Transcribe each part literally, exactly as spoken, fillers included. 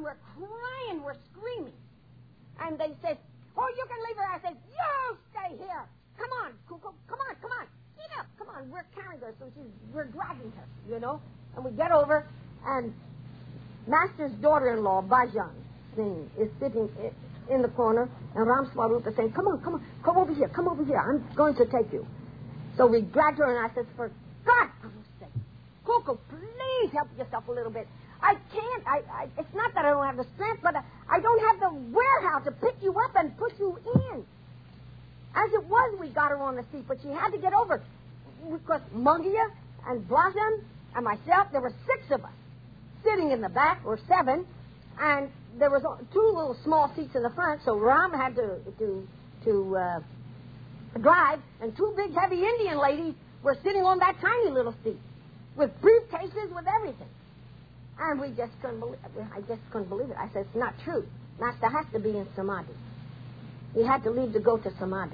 we're crying, we're screaming. And they said, oh, you can leave her. I said, you stay here. Come on, Cuckoo, come on, come on. Get up, come on. We're carrying her, so she's, we're dragging her, you know. And we get over, and Master's daughter-in-law, Bajan Singh, is sitting in the corner, and Ram Swarup is saying, come on, come on, come over here, come over here. I'm going to take you. So we dragged her, and I said, for God's sake, Cuckoo, please help yourself a little bit. I can't. I, I, it's not that I don't have the strength, but I, I don't have the warehouse to pick you up and push you in. As it was, we got her on the seat, but she had to get over. Because Mungia and Blossom and myself, there were six of us sitting in the back, or seven, and there was two little small seats in the front, so Ram had to to to uh, drive, and two big, heavy Indian ladies were sitting on that tiny little seat with briefcases, with everything. And we just couldn't believe it. I just couldn't believe it. I said, it's not true. Master has to be in Samadhi. He had to leave to go to Samadhi.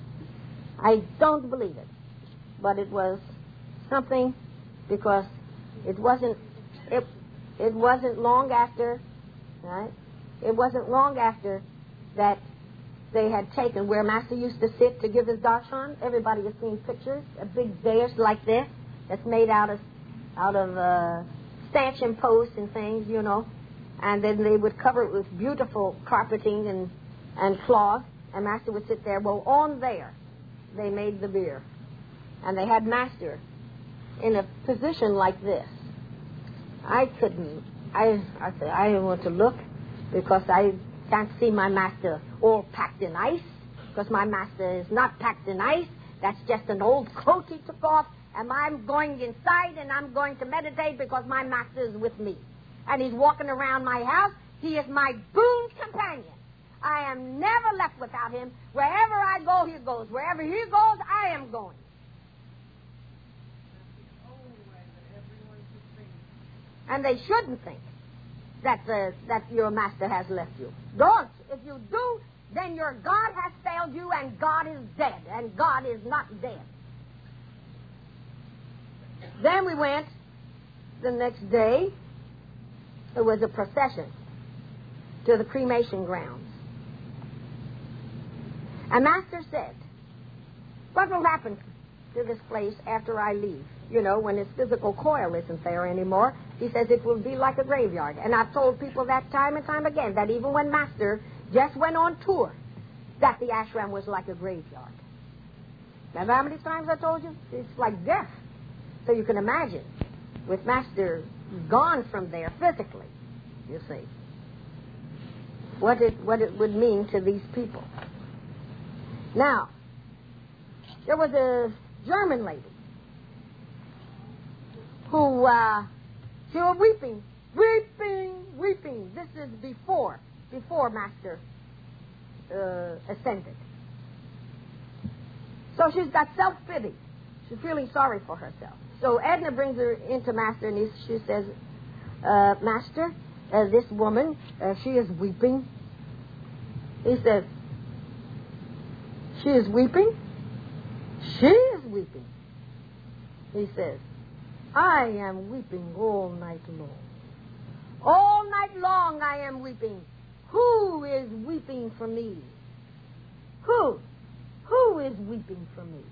I don't believe it. But it was something, because it wasn't it it wasn't long after, right? It wasn't long after that they had taken where Master used to sit to give his darshan. Everybody has seen pictures, a big dais like this that's made out of out of uh stanchion posts and things, you know, and then they would cover it with beautiful carpeting and, and cloth, and Master would sit there. Well, on there, they made the beer, and they had Master in a position like this. I couldn't, I, I said, I didn't want to look, because I can't see my Master all packed in ice, because my Master is not packed in ice. That's just an old coat he took off. And I'm going inside, and I'm going to meditate, because my Master is with me. And he's walking around my house. He is my boon companion. I am never left without him. Wherever I go, he goes. Wherever he goes, I am going. And they shouldn't think that the, that your Master has left you. Don't. If you do, then your God has failed you, and God is dead, and God is not dead. Then we went the next day. There was a procession to the cremation grounds. And Master said, what will happen to this place after I leave? You know, when its physical coil isn't there anymore. He says it will be like a graveyard. And I've told people that time and time again, that even when Master just went on tour, that the ashram was like a graveyard. Remember how many times I told you? It's like death. So you can imagine, with Master gone from there physically, you see, what it what it would mean to these people. Now, there was a German lady who, uh, she was weeping, weeping, weeping. This is before, before Master uh, ascended. So she's got self-pity. She's feeling sorry for herself. So Edna brings her into Master, and he, she says, uh, Master, uh, this woman, uh, she is weeping. He says, she is weeping? She is weeping. He says, I am weeping all night long. All night long I am weeping. Who is weeping for me? Who? Who is weeping for me?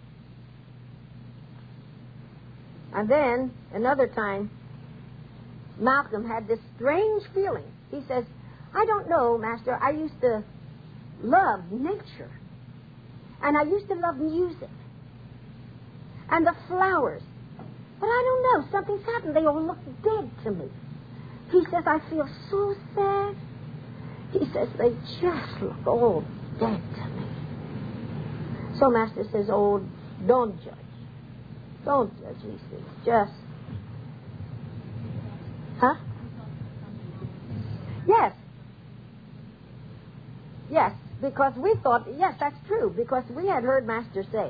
And then, another time, Malcolm had this strange feeling. He says, I don't know, Master, I used to love nature. And I used to love music. And the flowers. But I don't know, something's happened. They all look dead to me. He says, I feel so sad. He says, they just look all dead to me. So Master says, oh, don't judge. Don't judge these things. Just. Huh? Yes. Yes, because we thought, yes, that's true, because we had heard Master say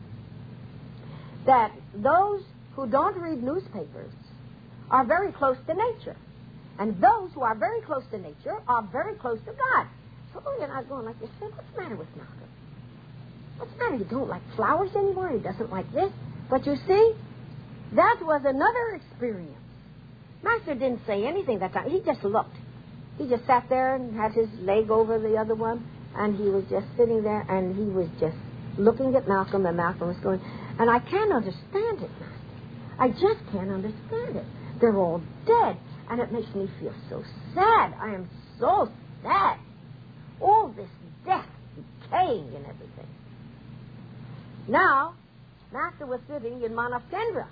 that those who don't read newspapers are very close to nature. And those who are very close to nature are very close to God. So you're not going like this. Say, what's the matter with Malcolm? What's the matter? You don't like flowers anymore? He doesn't like this? But you see, that was another experience. Master didn't say anything that time. He just looked. He just sat there and had his leg over the other one, and he was just sitting there, and he was just looking at Malcolm, and Malcolm was going, and I can't understand it, Master. I just can't understand it. They're all dead, and it makes me feel so sad. I am so sad. All this death, decaying and everything. Now, Master was sitting in Manavkendra.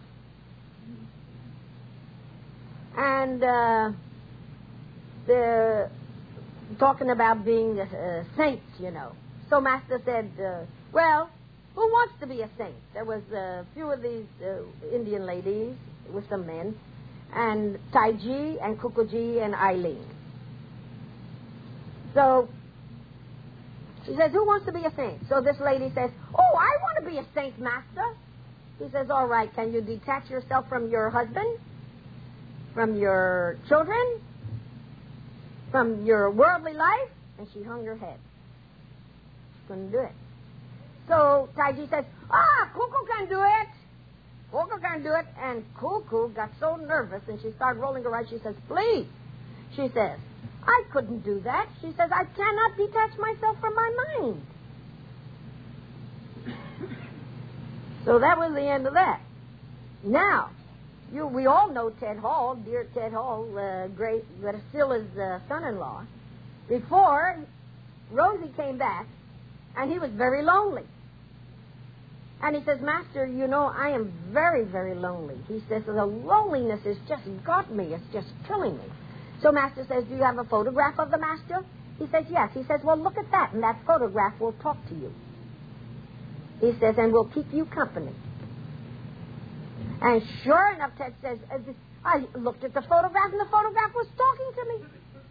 And uh, they're talking about being uh, saints, you know. So Master said, uh, well, who wants to be a saint? There was a few of these uh, Indian ladies with some men, and Taiji and Kukuji and Eileen. So she says, who wants to be a saint? So this lady says, oh, I want to be a saint, Master. He says, all right, can you detach yourself from your husband, from your children, from your worldly life? And she hung her head. She couldn't do it. So Taiji says, ah, Kuku can do it. Kuku can do it. And Kuku got so nervous, and she started rolling her eyes. She says, please. She says, I couldn't do that. She says, I cannot detach myself from my mind. So that was the end of that. Now, you, we all know Ted Hall, dear Ted Hall, uh, great, but still his uh, son-in-law. Before, Rosie came back, and he was very lonely. And he says, Master, you know, I am very, very lonely. He says, the loneliness has just got me. It's just killing me. So Master says, do you have a photograph of the Master? He says, yes. He says, well, look at that, and that photograph will talk to you. He says, and we'll keep you company. And sure enough, Ted says, I looked at the photograph, and the photograph was talking to me.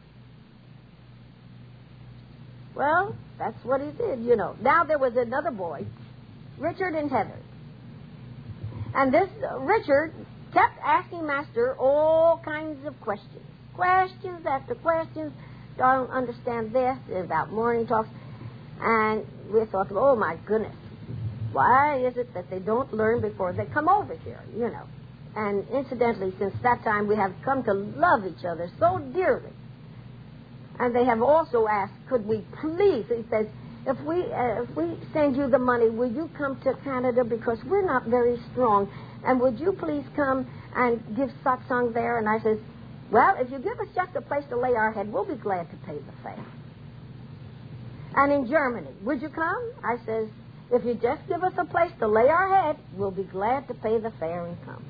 Well, that's what he did, you know. Now there was another boy, Richard and Heather. And this uh, Richard kept asking Master all kinds of questions. Questions after questions. Don't understand this, about morning talks. And we thought, oh, my goodness. Why is it that they don't learn before they come over here, you know? And incidentally, since that time, we have come to love each other so dearly. And they have also asked, could we please, he says, if we uh, if we send you the money, will you come to Canada because we're not very strong? And would you please come and give satsang there? And I says, well, if you give us just a place to lay our head, we'll be glad to pay the fare. And in Germany, would you come? I says, if you just give us a place to lay our head, we'll be glad to pay the fare and come.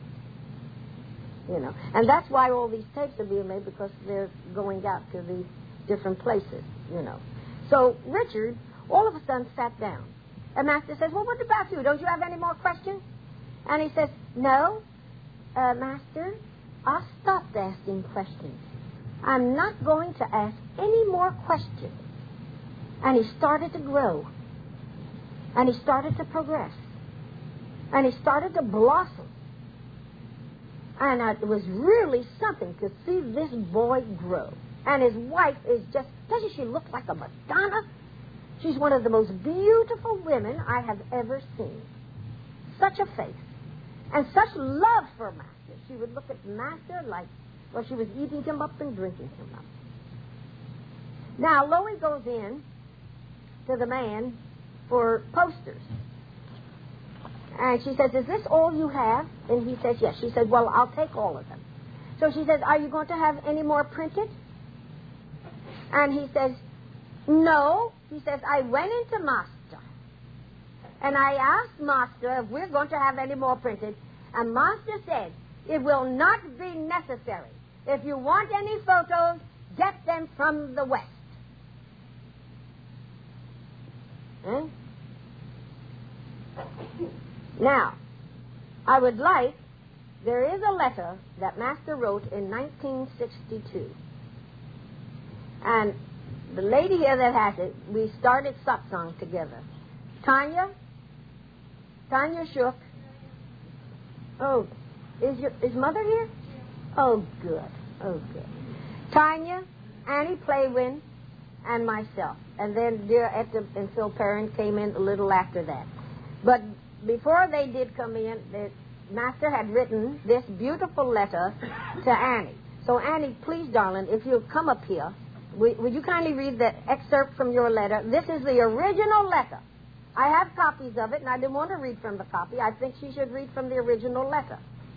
You know, and that's why all these tapes are being made, because they're going out to these different places, you know. So Richard all of a sudden sat down. And Master says, well, what about you? Don't you have any more questions? And he says, no, uh, Master, I stopped asking questions. I'm not going to ask any more questions. And he started to grow. And he started to progress. And he started to blossom. And uh, it was really something to see this boy grow. And his wife is just, doesn't she look like a Madonna? She's one of the most beautiful women I have ever seen. Such a face. And such love for Master. She would look at Master like, well, she was eating him up and drinking him up. Now, Loie goes in to the man for posters. And she says, is this all you have? And he says, yes. She says, well, I'll take all of them. So she says, are you going to have any more printed? And he says, no. He says, I went into Master. And I asked Master if we're going to have any more printed. And Master said, it will not be necessary. If you want any photos, get them from the West. Hmm? Now, I would like, there is a letter that Master wrote in nineteen sixty-two. And the lady here that has it, we started satsang together. Tanya? Tanya Shook? Oh, is your is Mother here? Oh, good. Oh, good. Tanya, Annie Playwin, and myself. And then dear Etta and Phil Perrin came in a little after that. But before they did come in, the Master had written this beautiful letter to Annie. So, Annie, please, darling, if you'll come up here, Would, would you kindly read the excerpt from your letter? This is the original letter. I have copies of it, and I didn't want to read from the copy. I think she should read from the original letter.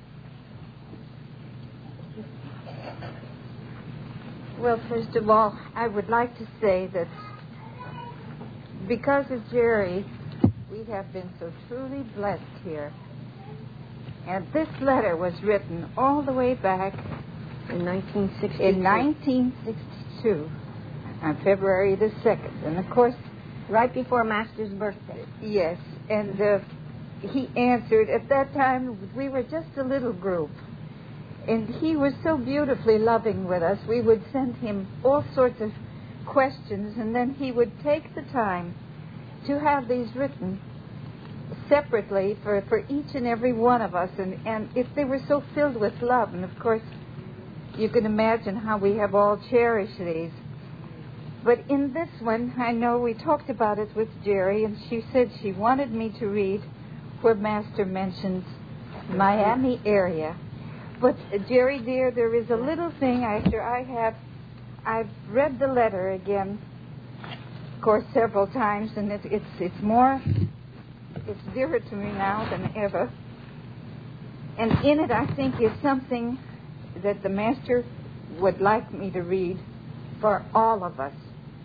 Well, first of all, I would like to say that because of Jerry, we have been so truly blessed here. And this letter was written all the way back in nineteen sixty-two. In nineteen sixty-two, on February the second. And, of course, right before Master's birthday. Yes, and uh, he answered. At that time, we were just a little group. And he was so beautifully loving with us. We would send him all sorts of questions, and then he would take the time to have these written separately for, for each and every one of us. And, and if they were so filled with love, and of course, you can imagine how we have all cherished these. But in this one, I know we talked about it with Jerry, and she said she wanted me to read where Master mentions Miami area. But, uh, Jerry, dear, there is a little thing after I have, I've read the letter again, of course, several times, and it, it's it's more, it's dearer to me now than ever. And in it, I think, is something that the Master would like me to read for all of us.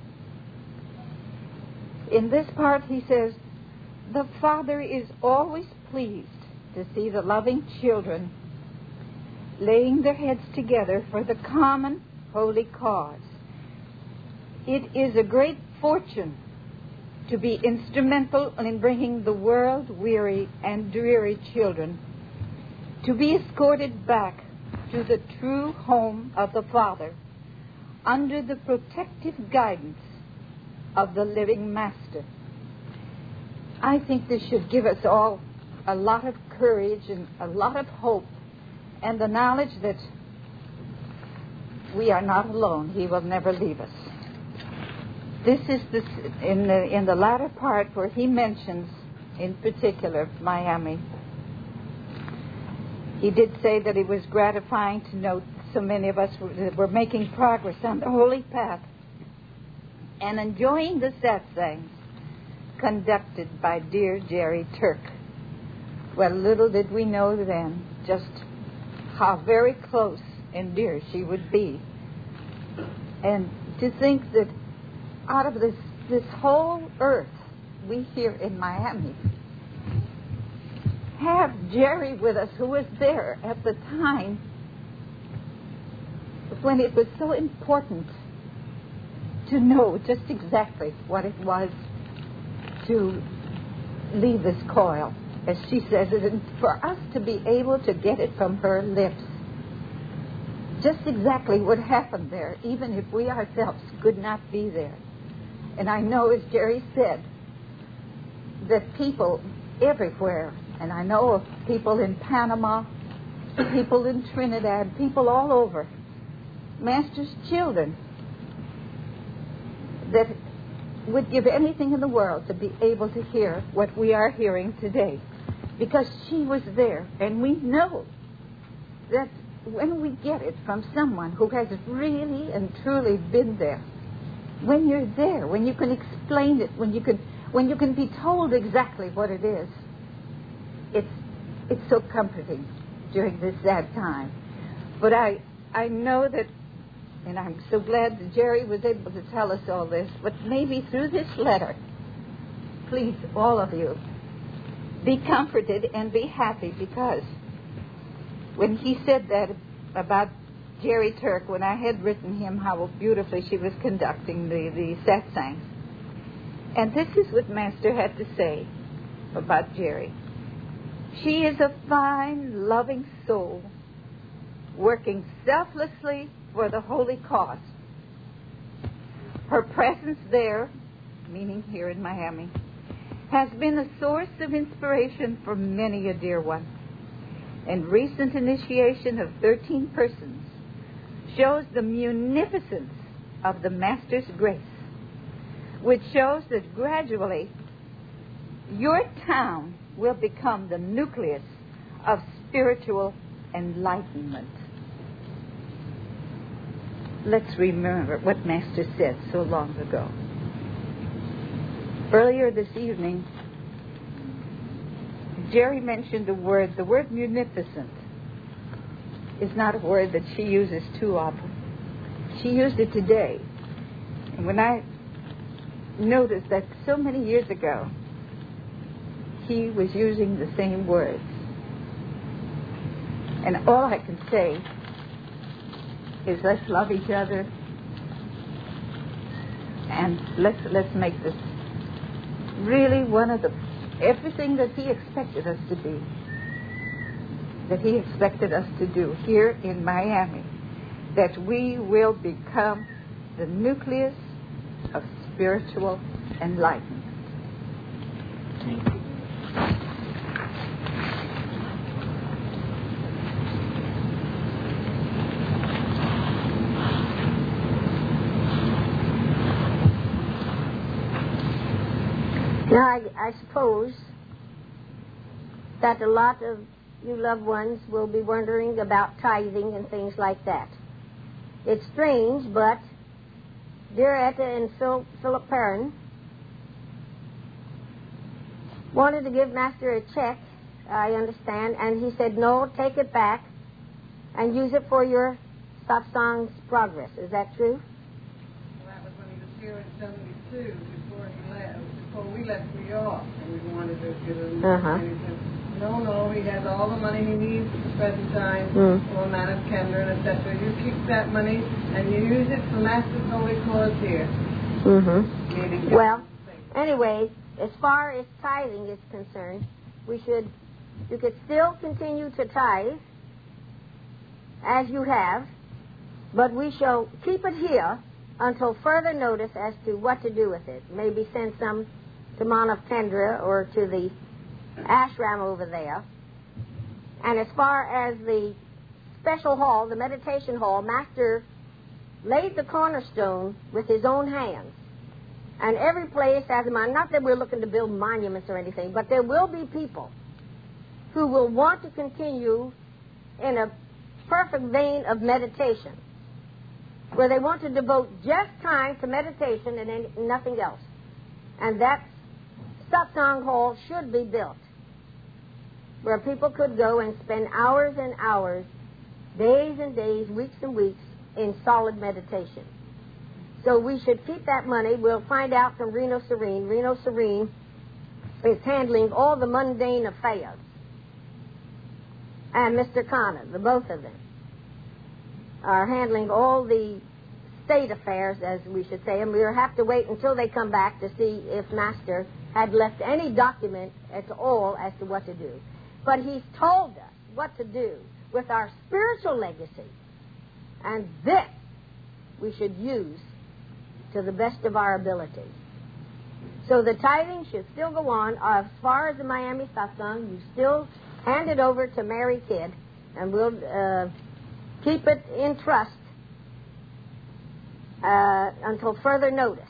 In this part, he says, the Father is always pleased to see the loving children laying their heads together for the common holy cause. It is a great fortune to be instrumental in bringing the world-weary and dreary children to be escorted back to the true home of the Father under the protective guidance of the living Master. I think this should give us all a lot of courage and a lot of hope, and the knowledge that we are not alone. He will never leave us. This is the, in the in the latter part where he mentions, in particular, Miami. He did say that it was gratifying to note so many of us were, were making progress on the holy path and enjoying the satsangs conducted by dear Jerry Turk. Well, little did we know then just how very close and dear she would be. And to think that out of this, this whole earth we here in Miami have Jerry with us, who was there at the time when it was so important to know just exactly what it was to leave this coil, as she says it, and for us to be able to get it from her lips. Just exactly what happened there, even if we ourselves could not be there. And I know, as Jerry said, that people everywhere, and I know of people in Panama, people in Trinidad, people all over, Master's children, that would give anything in the world to be able to hear what we are hearing today. Because she was there, and we know that when we get it from someone who has really and truly been there, when you're there, when you can explain it, when you can when you can be told exactly what it is, it's it's so comforting during this sad time. But I I know that, and I'm so glad that Jerry was able to tell us all this, but maybe through this letter, please, all of you, be comforted and be happy, because when he said that about Jerry Turk, when I had written him how beautifully she was conducting the, the satsangs, and this is what Master had to say about Jerry. She is a fine, loving soul, working selflessly for the holy cause. Her presence there, meaning here in Miami, has been a source of inspiration for many a dear one. And recent initiation of thirteen persons shows the munificence of the Master's grace, which shows that gradually your town will become the nucleus of spiritual enlightenment. let's remember what Master said so long ago. Earlier this evening, Jerry mentioned a word. The word munificent is not a word that she uses too often. She used it today. And when I noticed that so many years ago, he was using the same words. And all I can say is let's love each other and let's let's make this really one of the everything that he expected us to be, that he expected us to do here in Miami, that we will become the nucleus of spiritual enlightenment. Thank you. Now, I, I suppose that a lot of you loved ones will be wondering about tithing and things like that. It's strange, but dear Etta and Phil, Philip Perrin wanted to give Master a check, I understand, and he said, no, take it back and use it for your satsang's progress. Is that true? Well, that was when he was here in seventy-two, before he left. Before we left New York, and we wanted to give him uh-huh. and he said, no, no, he has all the money he needs at the present time mm. for Madame Kendra, et cetera. You keep that money and you use it for Master's holy cause here. Mm-hmm. Well, anyway, as far as tithing is concerned, we should, you could still continue to tithe as you have, but we shall keep it here until further notice as to what to do with it. Maybe send some to Manav Kendra or to the ashram over there. And as far as the special hall, the meditation hall, Master laid the cornerstone with his own hands. And every place has a monument. Not that we're looking to build monuments or anything, but there will be people who will want to continue in a perfect vein of meditation, where they want to devote just time to meditation and any, nothing else. And that satsang hall should be built, where people could go and spend hours and hours, days and days, weeks and weeks in solid meditation. So we should keep that money. We'll find out from Reno Serene. Reno Serene is handling all the mundane affairs. And Mister Connor, the both of them, are handling all the state affairs, as we should say, and we'll have to wait until they come back to see if Master had left any document at all as to what to do. But he's told us what to do with our spiritual legacy, and this we should use to the best of our ability. So the tithing should still go on. As far as the Miami Satsang, you still hand it over to Mary Kidd, and we'll uh, keep it in trust uh, until further notice.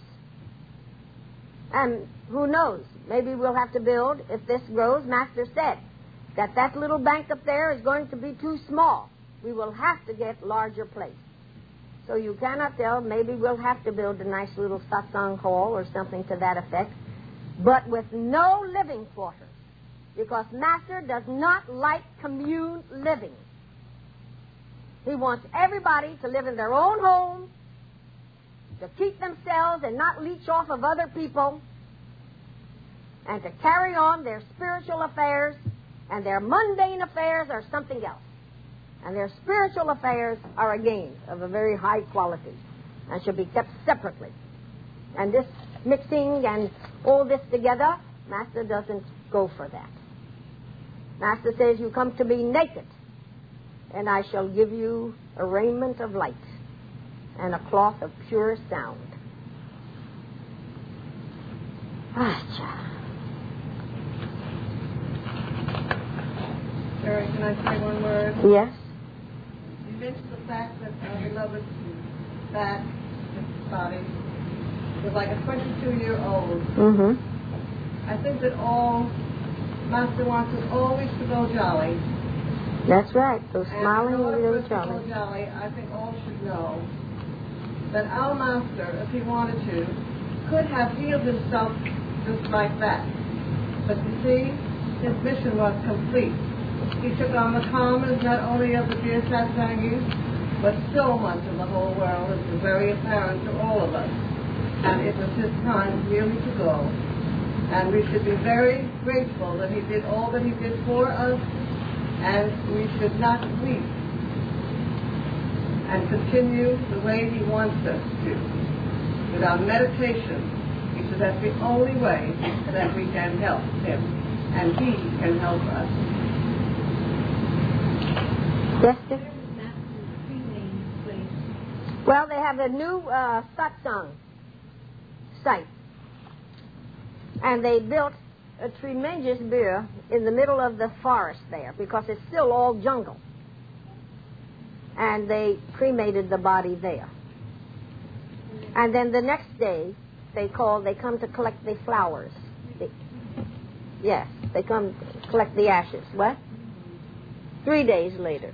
And who knows, maybe we'll have to build, if this grows. Master said that that little bank up there is going to be too small. We will have to get larger place. So you cannot tell, maybe we'll have to build a nice little satsang hall or something to that effect, but with no living quarters, because Master does not like commune living. He wants everybody to live in their own home, to keep themselves and not leech off of other people, and to carry on their spiritual affairs, and their mundane affairs are something else. And their spiritual affairs are, again, of a very high quality and should be kept separately. And this mixing and all this together, Master doesn't go for that. Master says, you come to me naked, and I shall give you a raiment of light and a cloth of pure sound. Ah, Jerry, can I say one word? yes? You mentioned the fact that our beloved back, his body, was like a twenty-two-year-old. Mm-hmm. I think that all Master wants us always to go jolly. That's right. Those And smiling in order little for us to jolly. go jolly, I think all should know that our Master, if he wanted to, could have healed himself just like that. But you see, his mission was complete. He took on the karmas not only of the dear Satsangis, but so much of the whole world, as is very apparent to all of us. And it was his time really to go. And we should be very grateful that he did all that he did for us, and we should not weep and continue the way he wants us to. With our meditation, because that's the only way that we can help him, and he can help us. Yes, sir? Well, they have a new uh, satsang site. And they built a tremendous beer in the middle of the forest there because it's still all jungle. And they cremated the body there. And then the next day, they call, they come to collect the flowers. The, yes, they come to collect the ashes. What? Three days later.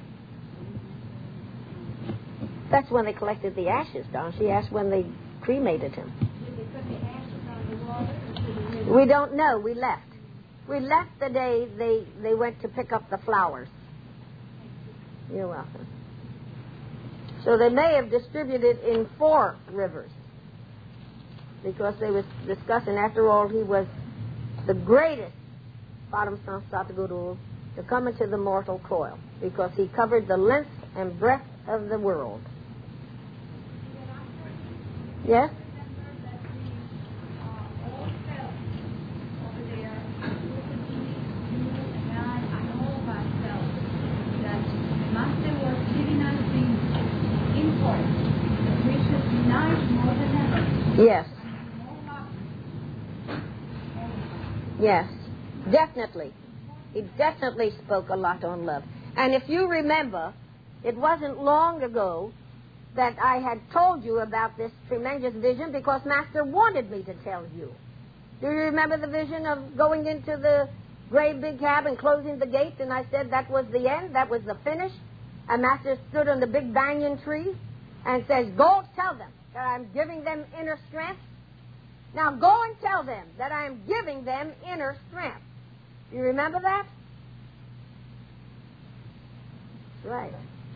That's when they collected the ashes, Don. She asked when they cremated him. Did they put the ashes on the water? Or did they We don't know. We left. We left the day they, they went to pick up the flowers. You're welcome. So they may have distributed in four rivers because they was discussing, after all, he was the greatest Padma Satguru to come into the mortal coil because he covered the length and breadth of the world. Yes? Yes. Yes. Definitely. He definitely spoke a lot on love. And if you remember, it wasn't long ago that I had told you about this tremendous vision because Master wanted me to tell you. Do you remember the vision of going into the great big cab and closing the gate? And I said that was the end, that was the finish. And Master stood on the big banyan tree and says, go tell them that I'm giving them inner strength. Now go and tell them that I'm giving them inner strength. Do you remember that? That's right.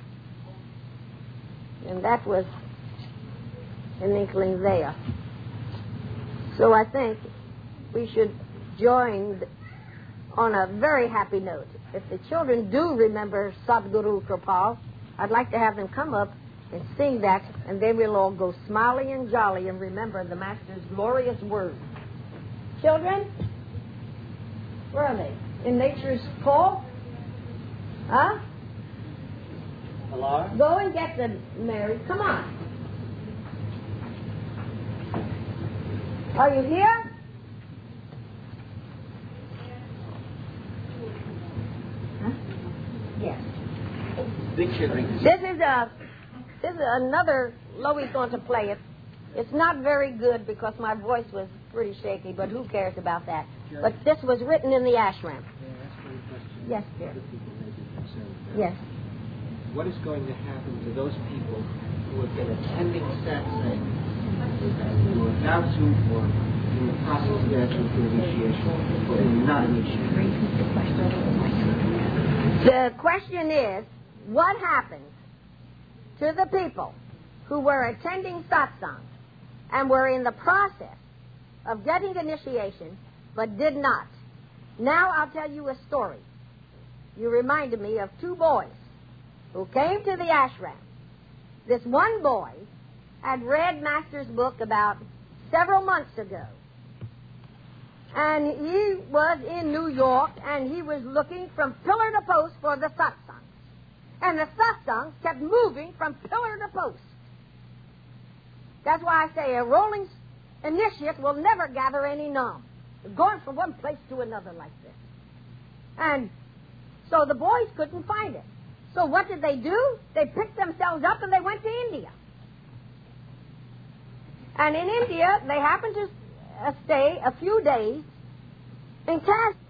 And that was an inkling there. So I think we should join on a very happy note. If the children do remember Sadguru Kripal, I'd like to have them come up and sing that, and they will all go smiley and jolly and remember the Master's glorious words. Children, where are they? In nature's call? Huh? Hello? Go and get them, Mary. Come on. Are you here? Huh? Yes. This is a this is another. Loie's going to play it. It's not very good because my voice was pretty shaky, but who cares about that? Jerry. But this was written in the ashram. May I ask one question? Yes, dear. Other people may be concerned about. Yes. What is going to happen to those people who have been attending satsang and who are about to or in the process of asking for initiation or who are not initiated? The question is, what happens to the people who were attending satsang and were in the process of getting initiation but did not? Now I'll tell you a story. You reminded me of two boys who came to the ashram. This one boy had read Master's book about several months ago. And he was in New York, and he was looking from pillar to post for the satsang. And the satsang kept moving from pillar to post. That's why I say a rolling initiate will never gather any nom. Going from one place to another like this. And so the boys couldn't find it. So what did they do? They picked themselves up and they went to India. And in India, they happened to uh, stay a few days in Kashmir.